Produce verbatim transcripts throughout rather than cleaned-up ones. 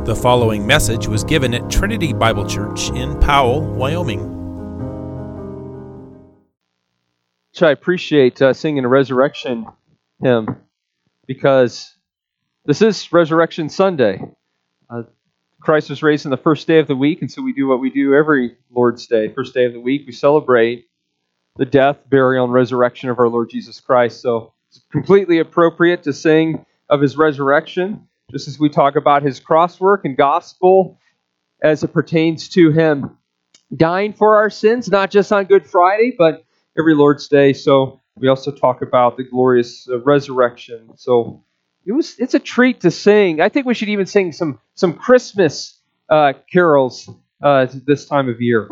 The following message was given at Trinity Bible Church in Powell, Wyoming. So I appreciate uh, singing a resurrection hymn because this is Resurrection Sunday. Uh, Christ was raised on the first day of the week, and so we do what we do every Lord's Day. First day of the week, we celebrate the death, burial, and resurrection of our Lord Jesus Christ. So it's completely appropriate to sing of His resurrection, just as we talk about His cross work and gospel as it pertains to Him dying for our sins, not just on Good Friday, but every Lord's Day. So we also talk about the glorious uh, resurrection. So it was it's a treat to sing. I think we should even sing some some Christmas uh, carols uh, this time of year.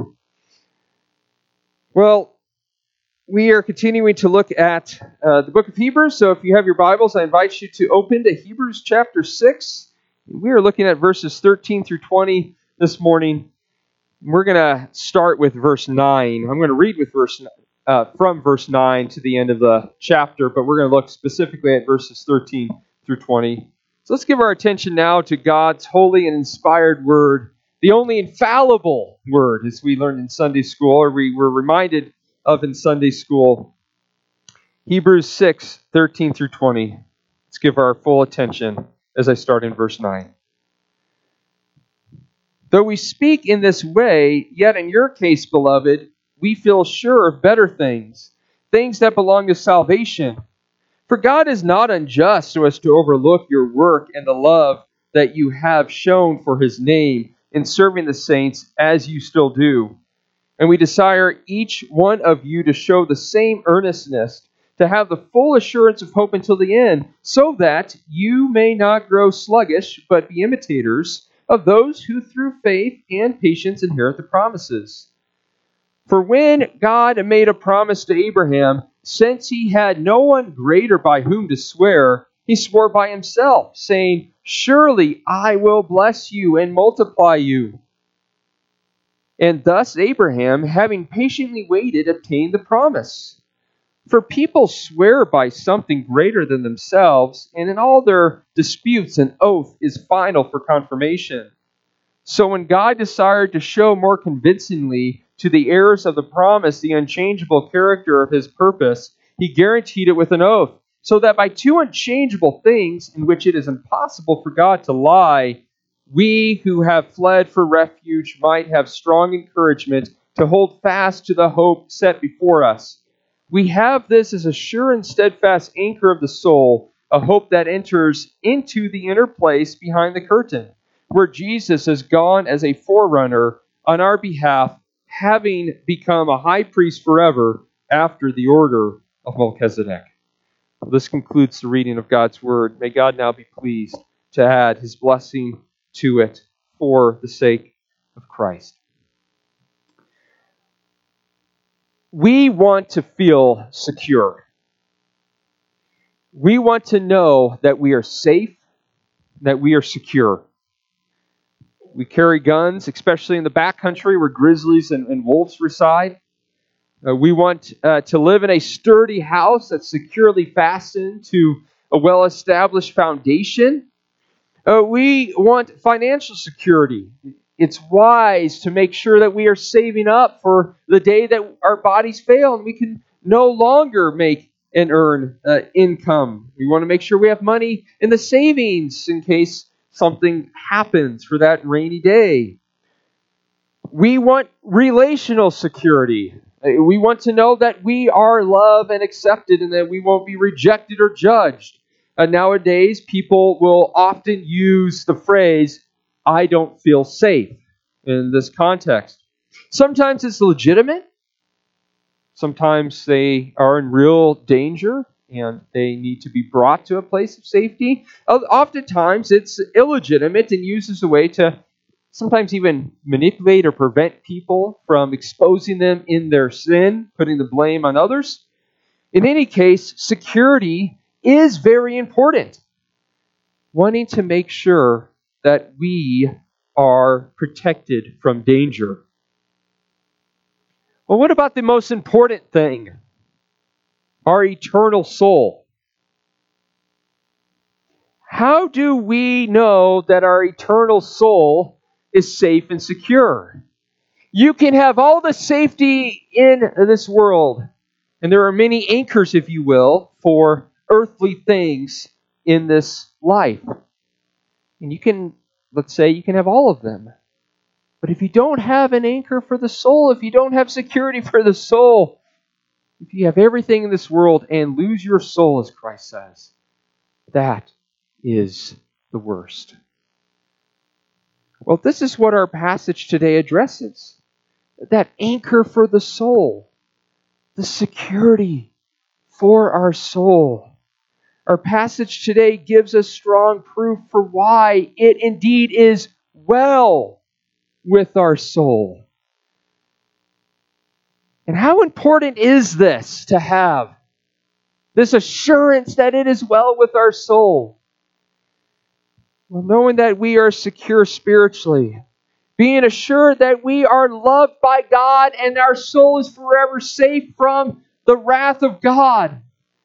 Well, we are continuing to look at uh, the book of Hebrews. So if you have your Bibles, I invite you to open to Hebrews chapter six. We are looking at verses thirteen through twenty this morning. We're going to start with verse nine. I'm going to read with verse uh, from verse nine to the end of the chapter, but we're going to look specifically at verses thirteen through twenty. So let's give our attention now to God's holy and inspired word, the only infallible word, as we learned in Sunday school, or we were reminded of in Sunday school. Hebrews six, thirteen through twenty. Let's give our full attention as I start in verse nine. Though we speak in this way, yet in your case, beloved, we feel sure of better things, things that belong to salvation. For God is not unjust so as to overlook your work and the love that you have shown for His name in serving the saints as you still do. And we desire each one of you to show the same earnestness, to have the full assurance of hope until the end, so that you may not grow sluggish, but be imitators of those who through faith and patience inherit the promises. For when God made a promise to Abraham, since he had no one greater by whom to swear, he swore by himself, saying, "Surely I will bless you and multiply you." And thus Abraham, having patiently waited, obtained the promise. For people swear by something greater than themselves, and in all their disputes an oath is final for confirmation. So when God desired to show more convincingly to the heirs of the promise the unchangeable character of His purpose, He guaranteed it with an oath, so that by two unchangeable things in which it is impossible for God to lie, we who have fled for refuge might have strong encouragement to hold fast to the hope set before us. We have this as a sure and steadfast anchor of the soul, a hope that enters into the inner place behind the curtain, where Jesus has gone as a forerunner on our behalf, having become a high priest forever after the order of Melchizedek. Well, this concludes the reading of God's Word. May God now be pleased to add His blessing to it for the sake of Christ. We want to feel secure. We want to know that we are safe, that we are secure. We carry guns, especially in the backcountry where grizzlies and, and wolves reside. Uh, we want uh, to live in a sturdy house that's securely fastened to a well-established foundation. Uh, we want financial security. It's wise to make sure that we are saving up for the day that our bodies fail and we can no longer make and earn uh, income. We want to make sure we have money in the savings in case something happens for that rainy day. We want relational security. We want to know that we are loved and accepted and that we won't be rejected or judged. Uh, nowadays, people will often use the phrase, "I don't feel safe," in this context. Sometimes it's legitimate. Sometimes they are in real danger and they need to be brought to a place of safety. Oftentimes it's illegitimate and used as a way to sometimes even manipulate or prevent people from exposing them in their sin, putting the blame on others. In any case, security is very important. Wanting to make sure that we are protected from danger. Well, what about the most important thing? Our eternal soul. how do we know that our eternal soul is safe and secure? You can have all the safety in this world, and there are many anchors, if you will, for earthly things in this life. And you can, let's say, you can have all of them. But if you don't have an anchor for the soul, if you don't have security for the soul, if you have everything in this world and lose your soul, as Christ says, that is the worst. Well, this is what our passage today addresses. That anchor for the soul. The security for our soul. Our passage today gives us strong proof for why it indeed is well with our soul. And how important is this to have? This assurance that it is well with our soul. Well, knowing that we are secure spiritually, being assured that we are loved by God and our soul is forever safe from the wrath of God,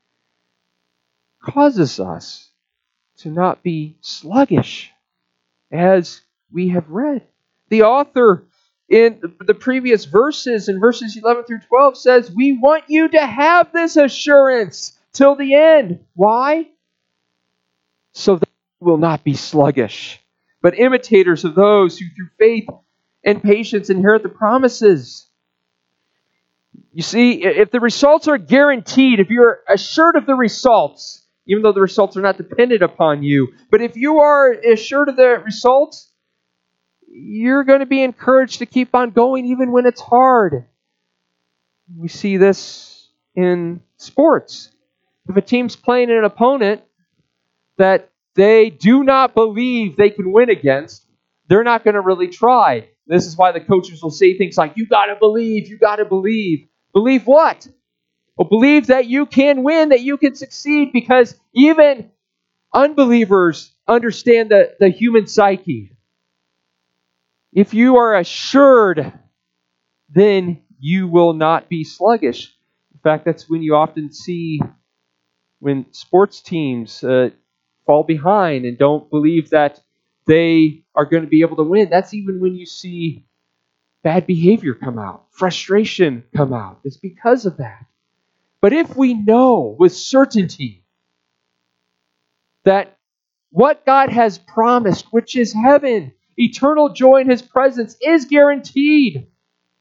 causes us to not be sluggish, as we have read. The author in the previous verses, in verses eleven through twelve, says, we want you to have this assurance till the end. Why? So that you will not be sluggish, but imitators of those who through faith and patience inherit the promises. You see, if the results are guaranteed, if you're assured of the results, even though the results are not dependent upon you, but if you are assured of the results, you're going to be encouraged to keep on going even when it's hard. We see this in sports. If a team's playing an opponent that they do not believe they can win against, they're not going to really try. This is why the coaches will say things like, you got to believe, you got to believe. Believe what? Well, believe that you can win, that you can succeed, because even unbelievers understand the, the human psyche. If you are assured, then you will not be sluggish. In fact, that's when you often see when sports teams uh, fall behind and don't believe that they are going to be able to win. That's even when you see bad behavior come out, frustration come out. It's because of that. But if we know with certainty that what God has promised, which is heaven, eternal joy in His presence, is guaranteed,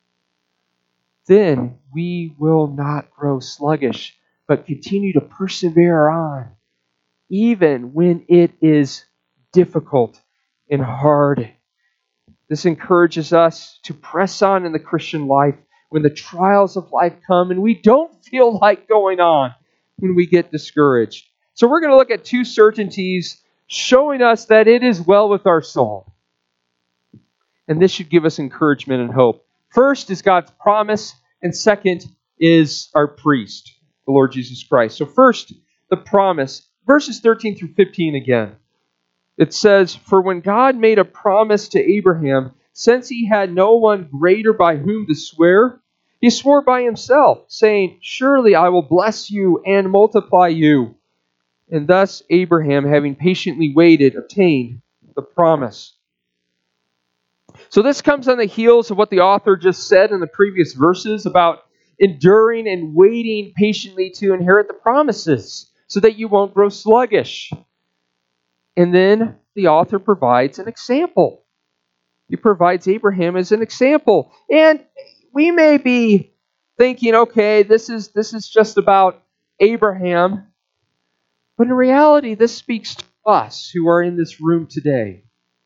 then we will not grow sluggish, but continue to persevere on, even when it is difficult and hard. This encourages us to press on in the Christian life when the trials of life come and we don't feel like going on, when we get discouraged. So we're going to look at two certainties showing us that it is well with our soul. And this should give us encouragement and hope. First is God's promise, and second is our priest, the Lord Jesus Christ. So first, the promise. Verses thirteen through fifteen again. It says, for when God made a promise to Abraham, since he had no one greater by whom to swear, he swore by himself, saying, surely I will bless you and multiply you. And thus Abraham, having patiently waited, obtained the promise. So this comes on the heels of what the author just said in the previous verses about enduring and waiting patiently to inherit the promises so that you won't grow sluggish. And then the author provides an example. He provides Abraham as an example. And we may be thinking, okay, this is this is just about Abraham. But in reality, this speaks to us who are in this room today.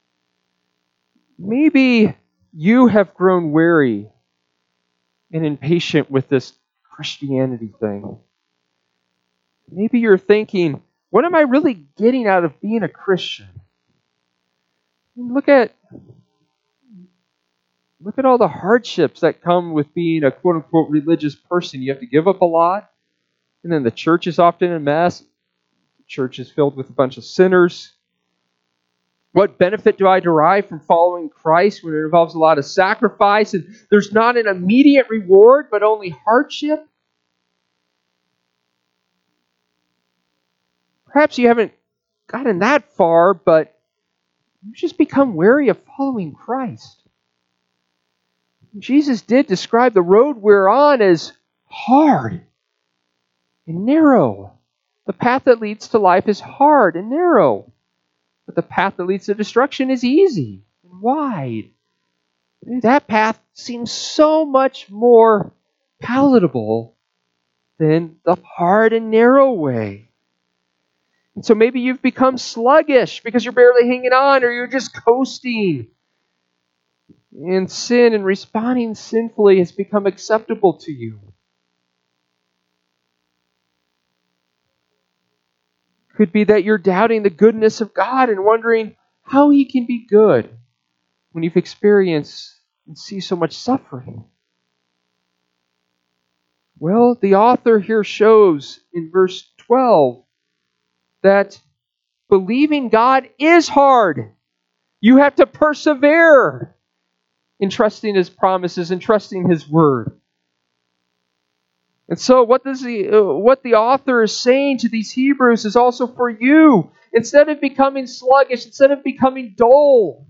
Maybe you have grown weary and impatient with this Christianity thing. Maybe you're thinking, what am I really getting out of being a Christian? Look at, look at all the hardships that come with being a quote-unquote religious person. You have to give up a lot. And then the church is often a mess. The church is filled with a bunch of sinners. What benefit do I derive from following Christ when it involves a lot of sacrifice and there's not an immediate reward but only hardship? Perhaps you haven't gotten that far, but you've just become wary of following Christ. Jesus did describe the road we're on as hard and narrow. The path that leads to life is hard and narrow, but the path that leads to destruction is easy and wide. That path seems so much more palatable than the hard and narrow way. And so maybe you've become sluggish because you're barely hanging on, or you're just coasting. And sin and responding sinfully has become acceptable to you. Could be that you're doubting the goodness of God and wondering how He can be good when you've experienced and see so much suffering. Well, the author here shows in verse twelve that believing God is hard. You have to persevere in trusting His promises and trusting His word. And so what does the uh, what the author is saying to these Hebrews is also for you. Instead of becoming sluggish, instead of becoming dull,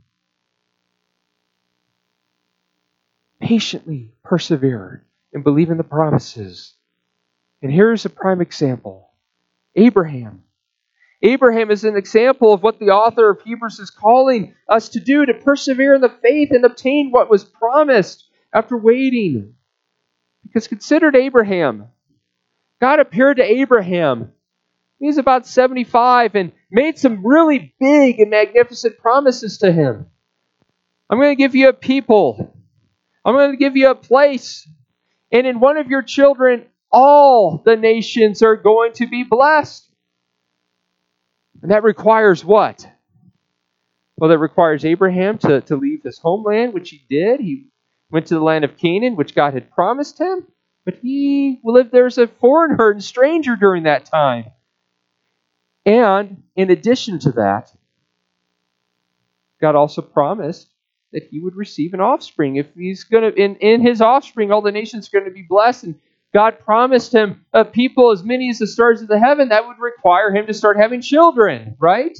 patiently persevere and believe in the promises. And here's a prime example. Abraham. Abraham is an example of what the author of Hebrews is calling us to do, to persevere in the faith and obtain what was promised after waiting. Because consider Abraham. God appeared to Abraham. He's about seventy-five and made some really big and magnificent promises to him. I'm going to give you a people. I'm going to give you a place. And in one of your children, all the nations are going to be blessed. And that requires what? Well, that requires Abraham to, to leave his homeland, which he did. He went to the land of Canaan, which God had promised him. But he lived there as a foreigner and stranger during that time. And in addition to that, God also promised that he would receive an offspring. If he's going to, in, in his offspring, all the nations are going to be blessed. And God promised him a people as many as the stars of the heaven. That would require him to start having children, right?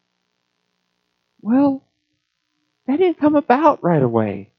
Well, that didn't come about right away.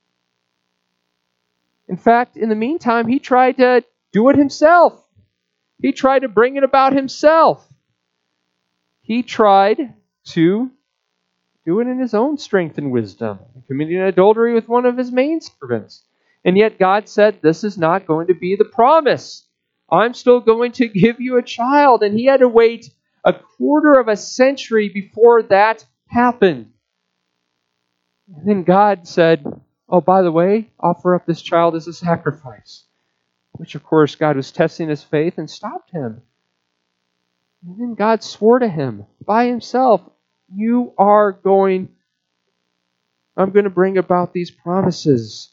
In fact, in the meantime, he tried to do it himself. He tried to bring it about himself. He tried to do it in his own strength and wisdom, committing adultery with one of his maidservants. And yet God said, this is not going to be the promise. I'm still going to give you a child. And he had to wait a quarter of a century before that happened. And then God said, oh, by the way, offer up this child as a sacrifice. Which, of course, God was testing his faith and stopped him. And then God swore to him by himself, you are going, I'm going to bring about these promises.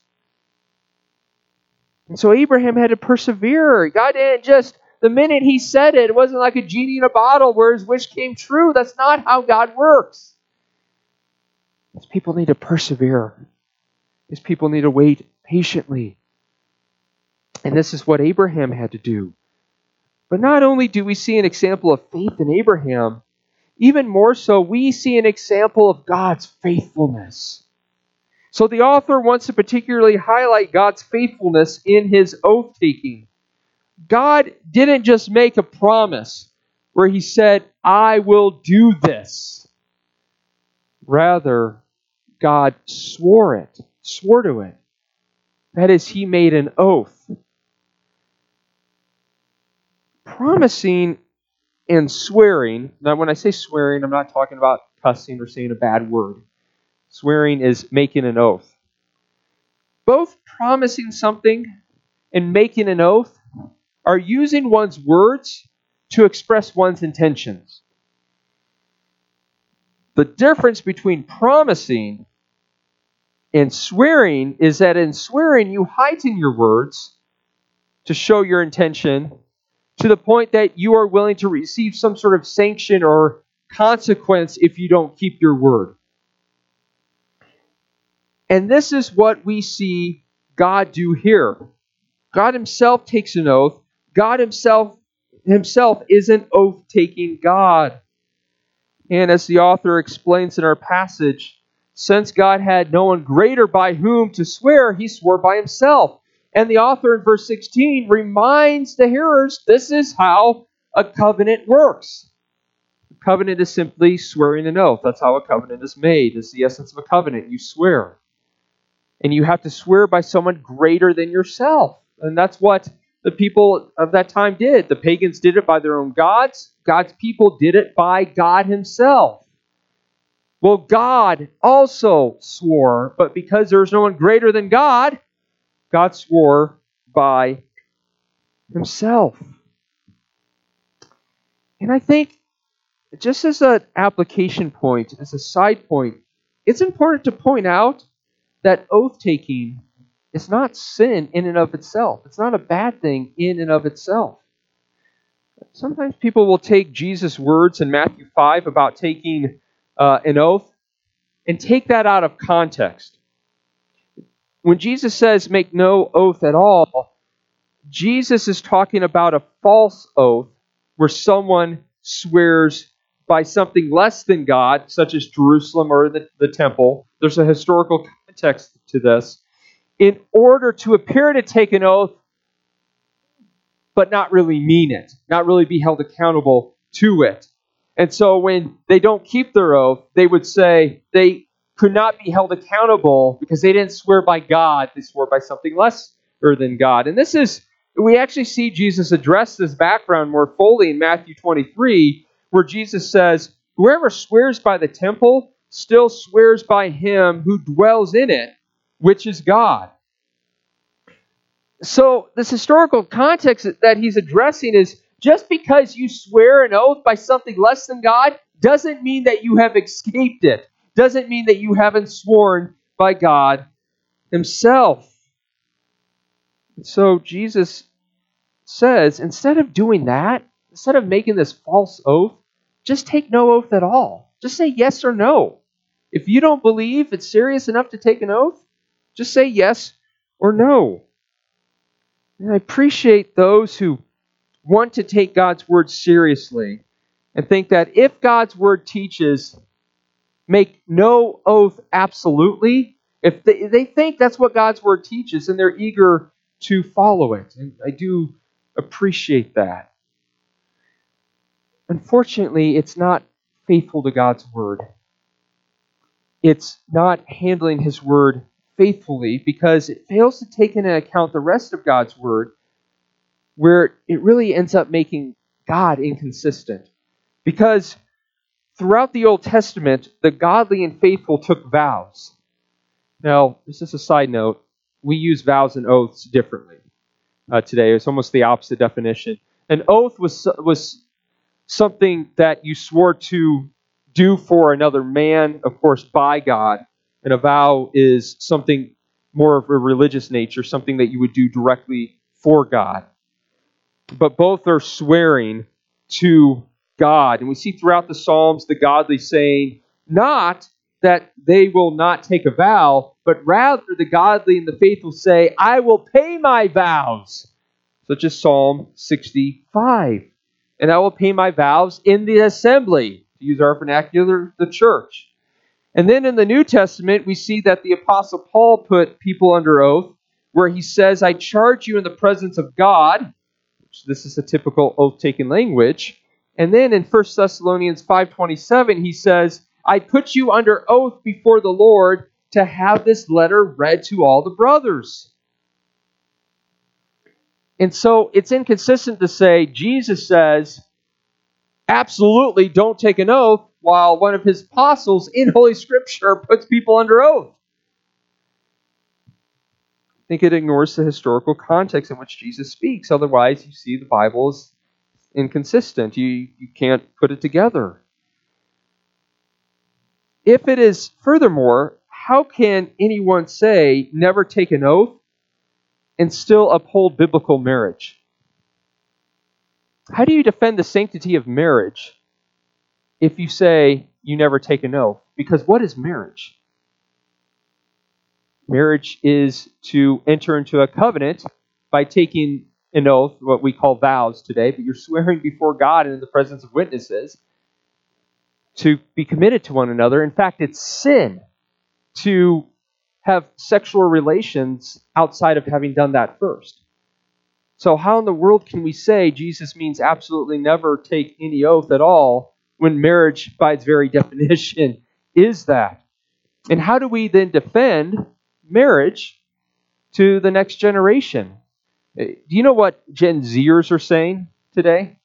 And so Abraham had to persevere. God didn't just, the minute he said it, it wasn't like a genie in a bottle where his wish came true. That's not how God works. His people need to persevere. His people need to wait patiently. And this is what Abraham had to do. But not only do we see an example of faith in Abraham, even more so, we see an example of God's faithfulness. So the author wants to particularly highlight God's faithfulness in his oath-taking. God didn't just make a promise where he said, I will do this. Rather, God swore it, swore to it. That is, he made an oath. Promising and swearing, now when I say swearing, I'm not talking about cussing or saying a bad word. Swearing is making an oath. Both promising something and making an oath are using one's words to express one's intentions. The difference between promising and swearing is that in swearing you heighten your words to show your intention to the point that you are willing to receive some sort of sanction or consequence if you don't keep your word. And this is what we see God do here. God himself takes an oath. God himself, himself is an oath-taking God. And as the author explains in our passage, since God had no one greater by whom to swear, he swore by himself. And the author in verse sixteen reminds the hearers this is how a covenant works. A covenant is simply swearing an oath. That's how a covenant is made. It's the essence of a covenant. You swear. And you have to swear by someone greater than yourself. And that's what the people of that time did. The pagans did it by their own gods. God's people did it by God himself. Well, God also swore, but because there is no one greater than God, God swore by himself. And I think, just as an application point, as a side point, it's important to point out that oath-taking is not sin in and of itself. It's not a bad thing in and of itself. Sometimes people will take Jesus' words in Matthew five about taking uh, an oath and take that out of context. When Jesus says make no oath at all, Jesus is talking about a false oath where someone swears by something less than God, such as Jerusalem or the, the temple. There's a historical context to this. In order to appear to take an oath, but not really mean it, not really be held accountable to it. And so when they don't keep their oath, they would say they could not be held accountable because they didn't swear by God, they swore by something lesser than God. And this is, we actually see Jesus address this background more fully in Matthew twenty-three, where Jesus says, whoever swears by the temple still swears by him who dwells in it, which is God. So this historical context that he's addressing is just because you swear an oath by something less than God doesn't mean that you have escaped it. Doesn't mean that you haven't sworn by God himself. So Jesus says, instead of doing that, instead of making this false oath, just take no oath at all. Just say yes or no. If you don't believe it's serious enough to take an oath, just say yes or no. And I appreciate those who want to take God's word seriously and think that if God's word teaches, make no oath absolutely, if they, they think that's what God's word teaches, and they're eager to follow it. And I do appreciate that. Unfortunately, it's not faithful to God's word. It's not handling his word faithfully because it fails to take into account the rest of God's word, where it really ends up making God inconsistent. Because throughout the Old Testament, the godly and faithful took vows. Now, this is a side note. We use vows and oaths differently uh, today. It's almost the opposite definition. An oath was was something that you swore to do for another man, of course, by God. And a vow is something more of a religious nature, something that you would do directly for God. But both are swearing to God. And we see throughout the Psalms the godly saying, not that they will not take a vow, but rather the godly and the faithful say, I will pay my vows. Such as Psalm sixty-five. And I will pay my vows in the assembly, to use our vernacular, the church. And then in the New Testament, we see that the Apostle Paul put people under oath, where he says, I charge you in the presence of God, which this is a typical oath-taking language. And then in First Thessalonians five twenty-seven, he says, I put you under oath before the Lord to have this letter read to all the brothers. And so it's inconsistent to say, Jesus says, absolutely don't take an oath, while one of his apostles in Holy Scripture puts people under oath. I think it ignores the historical context in which Jesus speaks. Otherwise, you see the Bible is inconsistent. You, you can't put it together. If it is, furthermore, how can anyone say, never take an oath, and still uphold biblical marriage? How do you defend the sanctity of marriage if you say you never take an oath? Because what is marriage? Marriage is to enter into a covenant by taking an oath, what we call vows today, but you're swearing before God and in the presence of witnesses. to be committed to one another. In fact, it's sin to have sexual relations outside of having done that first. So how in the world can we say Jesus means absolutely never take any oath at all when marriage, by its very definition, is that? And how do we then defend marriage to the next generation? Do you know what Gen Zers are saying today?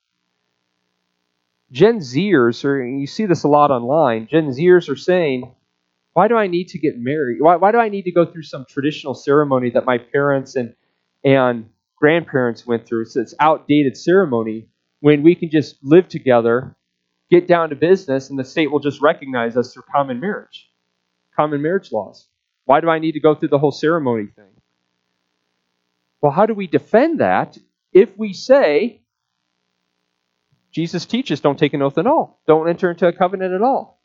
Gen Zers, or you see this a lot online, Gen Zers are saying, why do I need to get married? Why, why do I need to go through some traditional ceremony that my parents and, and grandparents went through? So it's outdated ceremony when we can just live together, get down to business, and the state will just recognize us through common marriage, common marriage laws. Why do I need to go through the whole ceremony thing? Well, how do we defend that if we say, Jesus teaches don't take an oath at all, don't enter into a covenant at all?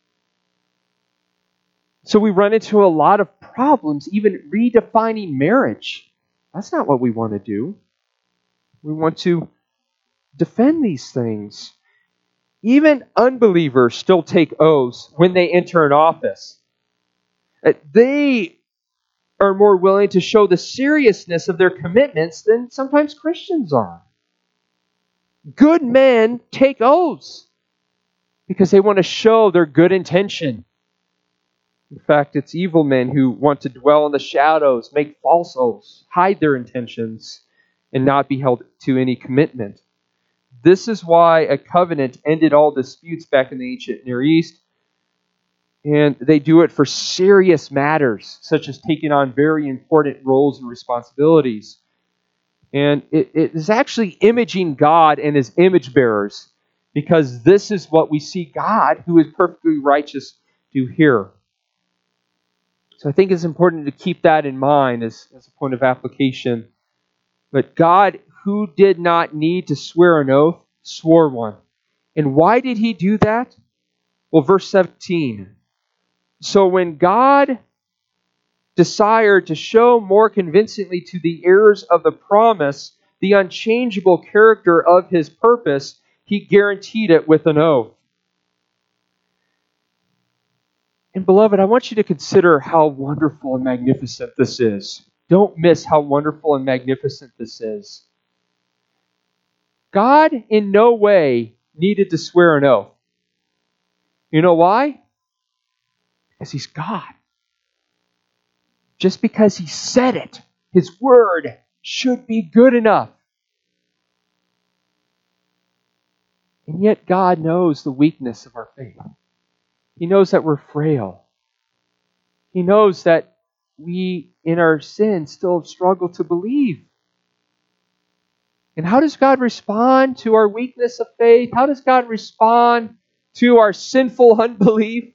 So we run into a lot of problems, even redefining marriage. That's not what we want to do. We want to defend these things. Even unbelievers still take oaths when they enter an office. They are more willing to show the seriousness of their commitments than sometimes Christians are. Good men take oaths because they want to show their good intention. In fact, it's evil men who want to dwell in the shadows, make false oaths, hide their intentions, and not be held to any commitment. This is why a covenant ended all disputes back in the ancient Near East. And they do it for serious matters, such as taking on very important roles and responsibilities. And it, it is actually imaging God and His image bearers, because this is what we see God, who is perfectly righteous, do here. So I think it's important to keep that in mind as, as a point of application. But God, who did not need to swear an oath, swore one. And why did He do that? Well, verse seventeen. So when God desired to show more convincingly to the heirs of the promise the unchangeable character of His purpose, He guaranteed it with an oath. And beloved, I want you to consider how wonderful and magnificent this is. Don't miss how wonderful and magnificent this is. God in no way needed to swear an oath. You know why? Because He's God. Just because He said it, His word should be good enough. And yet God knows the weakness of our faith. He knows that we're frail. He knows that we, in our sin, still struggle to believe. And how does God respond to our weakness of faith? How does God respond to our sinful unbelief?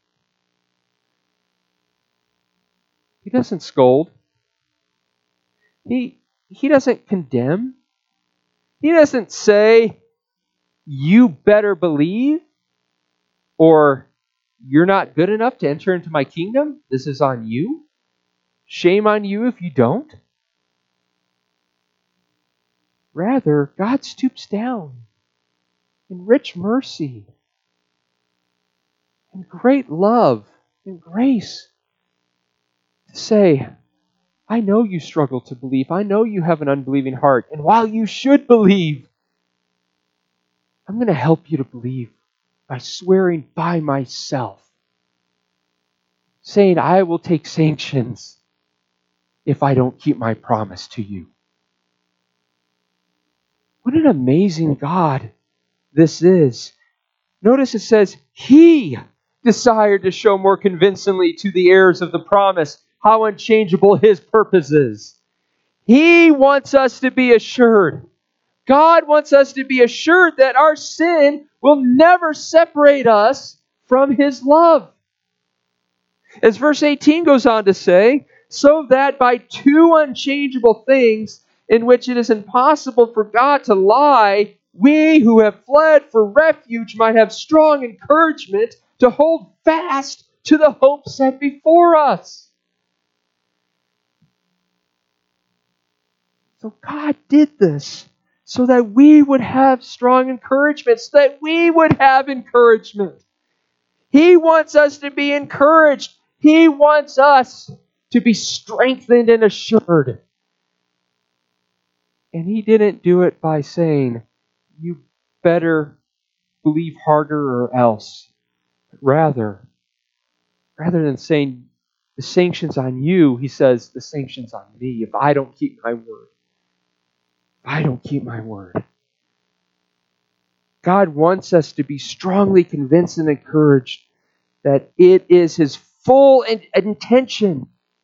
He doesn't scold. He, he doesn't condemn. He doesn't say, you better believe, or you're not good enough to enter into my kingdom. This is on you. Shame on you if you don't. Rather, God stoops down in rich mercy and great love and grace to say, I know you struggle to believe. I know you have an unbelieving heart. And while you should believe, I'm going to help you to believe by swearing by myself, saying I will take sanctions if I don't keep my promise to you. What an amazing God this is. Notice it says, He desired to show more convincingly to the heirs of the promise how unchangeable His purpose is. He wants us to be assured. God wants us to be assured that our sin will never separate us from His love. As verse eighteen goes on to say, so that by two unchangeable things in which it is impossible for God to lie, we who have fled for refuge might have strong encouragement to hold fast to the hope set before us. So God did this so that we would have strong encouragement, so that we would have encouragement. He wants us to be encouraged. He wants us to be strengthened and assured. And He didn't do it by saying, you better believe harder or else. Rather, rather than saying, the sanction's on you, He says, the sanction's on me if I don't keep my word. If I don't keep my word. God wants us to be strongly convinced and encouraged that it is His full intention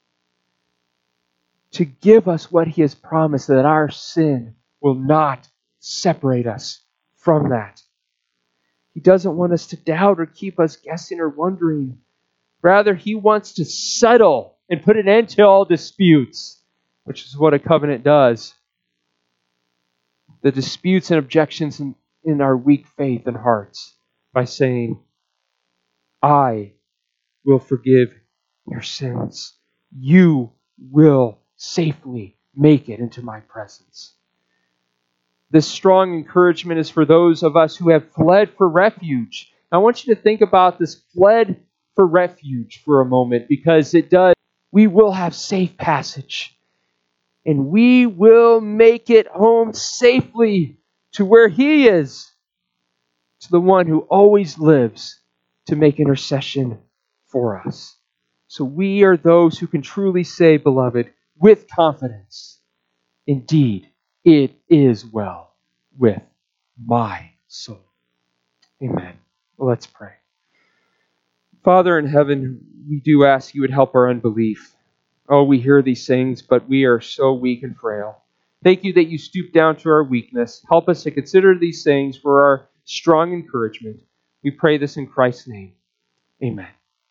to give us what He has promised, that our sin will not separate us from that. He doesn't want us to doubt or keep us guessing or wondering. Rather, He wants to settle and put an end to all disputes, which is what a covenant does. The disputes and objections in, in our weak faith and hearts by saying, I will forgive your sins. You will safely make it into my presence. This strong encouragement is for those of us who have fled for refuge. I want you to think about this fled for refuge for a moment, because it does. We will have safe passage, and we will make it home safely to where He is, to the one who always lives to make intercession for us. So we are those who can truly say, beloved, with confidence, indeed, it is well with my soul. Amen. Well, let's pray. Father in heaven, we do ask You would help our unbelief. Oh, we hear these things, but we are so weak and frail. Thank You that You stoop down to our weakness. Help us to consider these things for our strong encouragement. We pray this in Christ's name. Amen.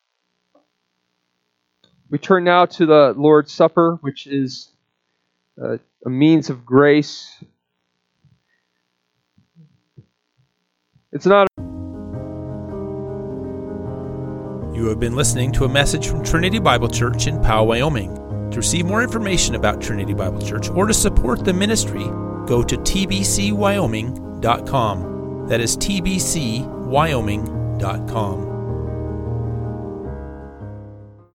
We turn now to the Lord's Supper, which is a, a means of grace. It's not. You have been listening to a message from Trinity Bible Church in Powell, Wyoming. To receive more information about Trinity Bible Church or to support the ministry, go to t b c wyoming dot com. That is t b c wyoming dot com.